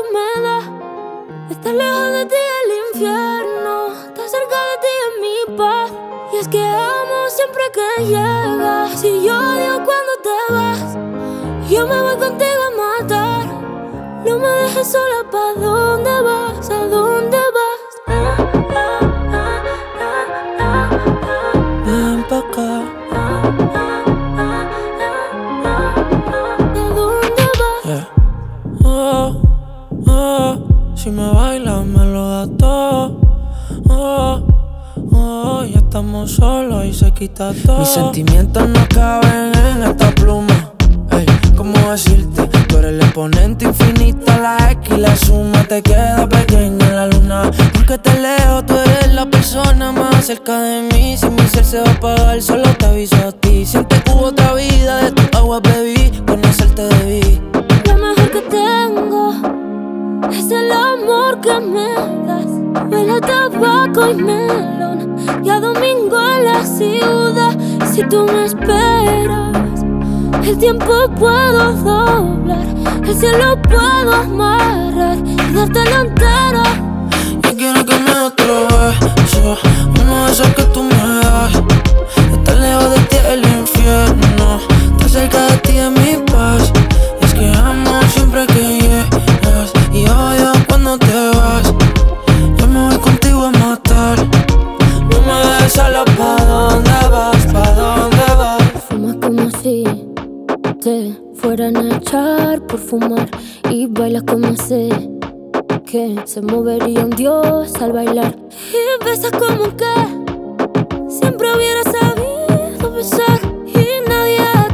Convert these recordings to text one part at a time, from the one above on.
me das. Estar lejos de ti es el infierno, estar cerca de ti es mi paz. Y es que amo siempre que llegas. Si yo odio cuando te vas, yo me voy contigo a matar. No me dejes sola, ¿pa' dónde vas? ¿A dónde vas? Ven pa' acá. ¿A dónde vas? Yeah. Oh, oh, si me bailas me lo das todo. Oh, oh, ya estamos solos y se quita todo. Mis sentimientos no caben en esta pluma. Ey, ¿cómo decirte? Tú eres el exponente infinito, la X y la suma te queda pequeña en la luna. Porque te leo, tú eres la persona más cerca de mí. Si mi ser se va a apagar, solo te aviso a ti. Siente que hubo otra vida, de tu agua bebí, conocerte debí. Lo mejor que tengo es el amor que me das. Huele a tabaco y melón, y a domingo en la ciudad. Si tú me esperas, el tiempo puedo doblar, el cielo puedo amarrar y dártelo entero. Yo quiero que me des otro beso, uno de esos que tú me das. Estar lejos de ti es el infierno, estar cerca de ti es mi paz. Y es que amo siempre que llegas y odio cuando te vas. Yo me voy contigo a matar. No me dejes solo, ¿pa' dónde vas? ¿Pa' dónde vas? Fumas como si te fueran a echar por fumar, y bailas como sé que se movería un dios al bailar. Y besas como que siempre hubiera sabido besar. Y nadie a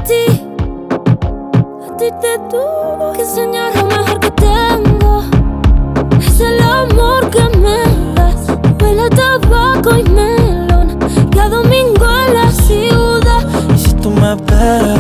ti te tuvo que enseñar. Lo mejor que tengo es el amor que me das. Huele a tabaco y melón, y a domingo en la ciudad. Y si tú me esperas,